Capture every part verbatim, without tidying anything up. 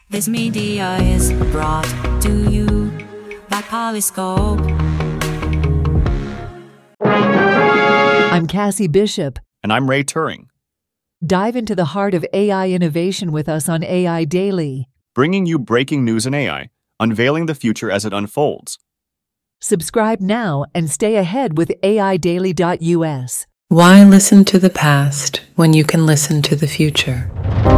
This media is brought to you by Polyscope. I'm Cassie Bishop. And I'm Ray Turing. Dive into the heart of A I innovation with us on A I Daily, bringing you breaking news in A I, unveiling the future as it unfolds. Subscribe now and stay ahead with A I daily dot U S. Why listen to the past when you can listen to the future?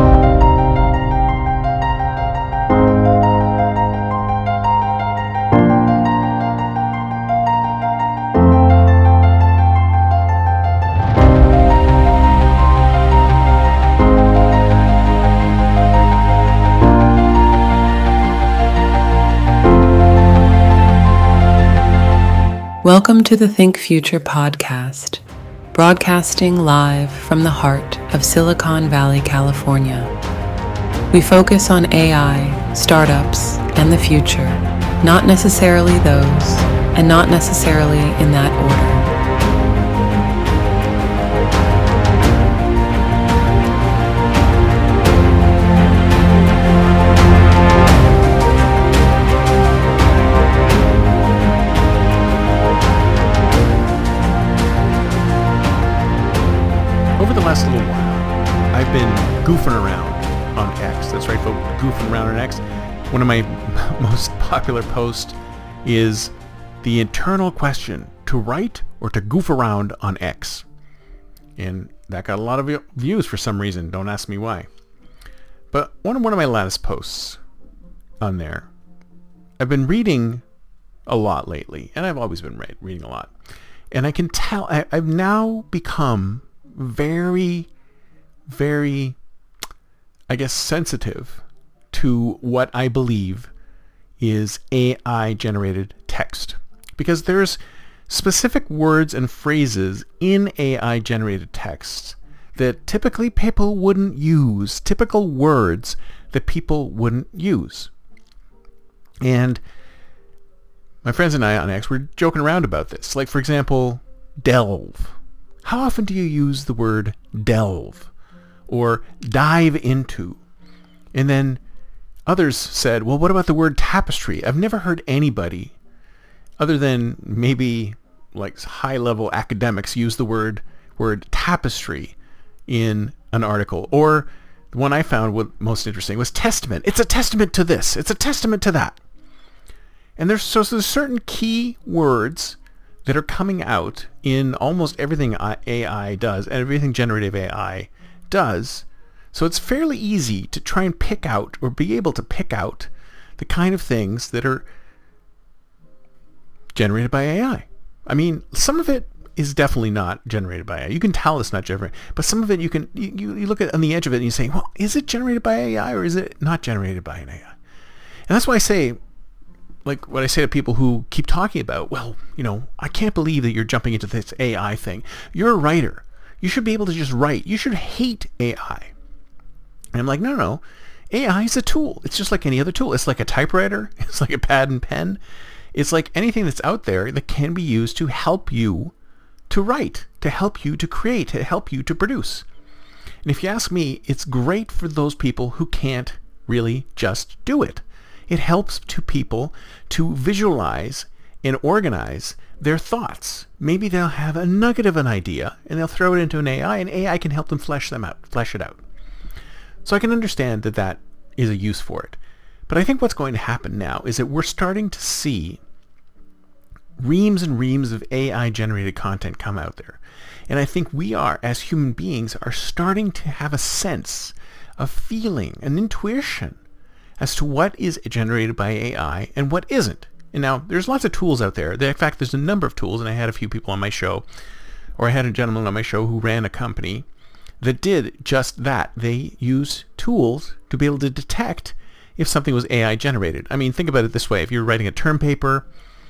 Welcome to the Think Future podcast, broadcasting live from the heart of Silicon Valley, California. We focus on A I, startups, and the future, not necessarily those, and not necessarily in that order. Over the last little while, I've been goofing around on X. That's right, folks, goofing around on X. One of my most popular posts is the internal question, to write or to goof around on X. And that got a lot of views for some reason. Don't ask me why. But one of, one of my latest posts on there, I've been reading a lot lately, and I've always been read, reading a lot. And I can tell, I, I've now become very, very, I guess, sensitive to what I believe is A I-generated text. Because there's specific words and phrases in A I-generated texts that typically people wouldn't use, typical words that people wouldn't use. And my friends and I on X were joking around about this. Like, for example, delve. How often do you use the word delve or dive into? And then others said, well, what about the word tapestry? I've never heard anybody, other than maybe like high-level academics, use the word word tapestry in an article. Or the one I found was most interesting was testament. It's a testament to this. It's a testament to that. And there's so, so there's certain key words that are coming out in almost everything A I does and everything generative A I does. So it's fairly easy to try and pick out or be able to pick out the kind of things that are generated by A I. I mean, some of it is definitely not generated by A I. You can tell it's not generated, but some of it you can, you, you look at on the edge of it and you say, well, is it generated by A I or is it not generated by an A I? And that's why I say, like what I say to people who keep talking about, well, you know, I can't believe that you're jumping into this A I thing. You're a writer. You should be able to just write. You should hate A I. And I'm like, no, no. A I is a tool. It's just like any other tool. It's like a typewriter. It's like a pad and pen. It's like anything that's out there that can be used to help you to write, to help you to create, to help you to produce. And if you ask me, it's great for those people who can't really just do it. It helps to people to visualize and organize their thoughts. Maybe they'll have a nugget of an idea and they'll throw it into an A I, and A I can help them flesh them out, flesh it out. So I can understand that that is a use for it. But I think what's going to happen now is that we're starting to see reams and reams of A I-generated content come out there. And I think we are, as human beings, are starting to have a sense, a feeling, an intuition as to what is generated by A I and what isn't. And now, there's lots of tools out there. In fact, there's a number of tools, and I had a few people on my show, or I had a gentleman on my show who ran a company that did just that. They use tools to be able to detect if something was A I generated. I mean, think about it this way. If you're writing a term paper,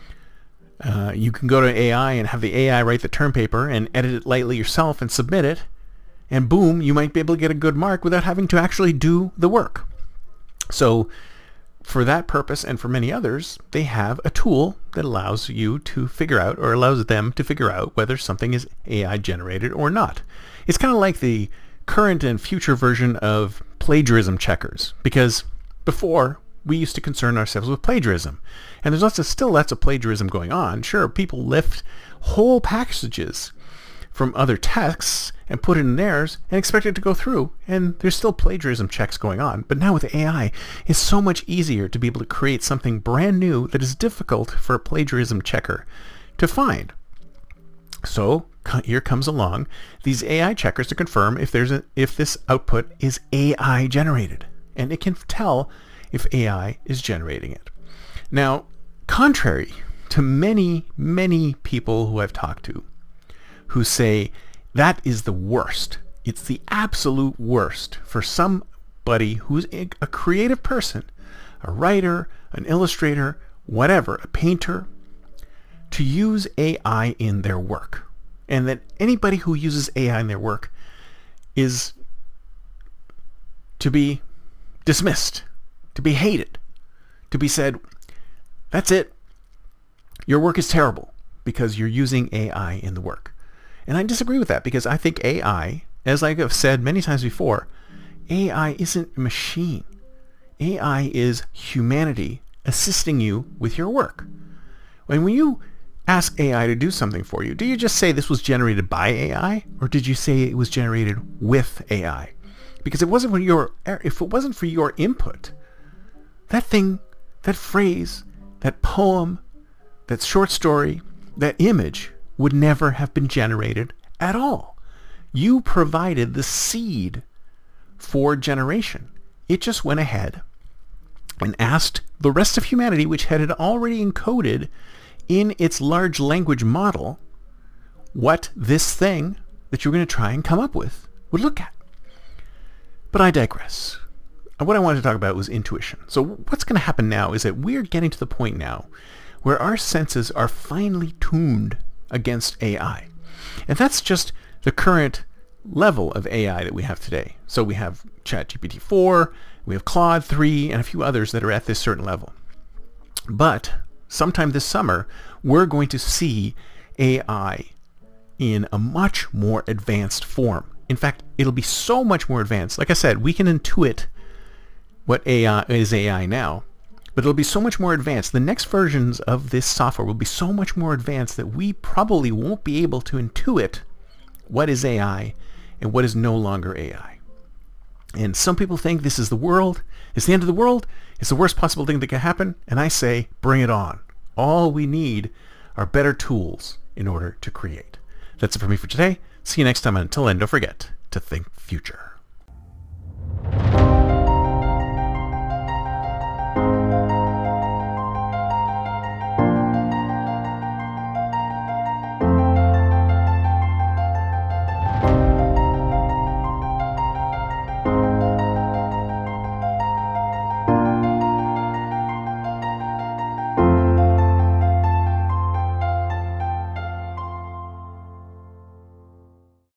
uh, you can go to A I and have the A I write the term paper and edit it lightly yourself and submit it, and boom, you might be able to get a good mark without having to actually do the work. So for that purpose and for many others, they have a tool that allows you to figure out, or allows them to figure out, whether something is A I generated or not. It's kind of like the current and future version of plagiarism checkers, because Before, we used to concern ourselves with plagiarism. And there's lots of, still lots of plagiarism going on. Sure, people lift whole passages from other texts and put it in theirs and expect it to go through. And there's still plagiarism checks going on. But now with A I, it's so much easier to be able to create something brand new that is difficult for a plagiarism checker to find. So here comes along these A I checkers to confirm if there's a, if this output is A I generated. And it can tell if A I is generating it. Now, contrary to many, many people who I've talked to who say that is the worst, it's the absolute worst for somebody who's a creative person, a writer, an illustrator, whatever, a painter, to use A I in their work. And that anybody who uses A I in their work is to be dismissed, to be hated, to be said, that's it, your work is terrible because you're using A I in the work. And I disagree with that, because I think A I, as I have said many times before, A I isn't a machine. A I is humanity assisting you with your work. When you ask A I to do something for you, do you just say this was generated by A I, or did you say it was generated with A I? Because it wasn't for your, if it wasn't for your input, that thing, that phrase, that poem, that short story, that image would never have been generated at all. You provided the seed for generation. It just went ahead and asked the rest of humanity, which had it already encoded in its large language model, what this thing that you're going to try and come up with would look at. But I digress. What I wanted to talk about was intuition. So what's going to happen now is that we're getting to the point now where our senses are finely tuned against A I. And that's just the current level of A I that we have today. So we have ChatGPT four, we have Claude three, and a few others that are at this certain level. But sometime this summer, we're going to see A I in a much more advanced form. In fact, it'll be so much more advanced. Like I said, we can intuit what A I is A I now, but it'll be so much more advanced. The next versions of this software will be so much more advanced that we probably won't be able to intuit what is A I and what is no longer A I. And some people think this is the world, it's the end of the world, it's the worst possible thing that can happen, and I say, bring it on. All we need are better tools in order to create. That's it for me for today. See you next time, and until then, don't forget to think future.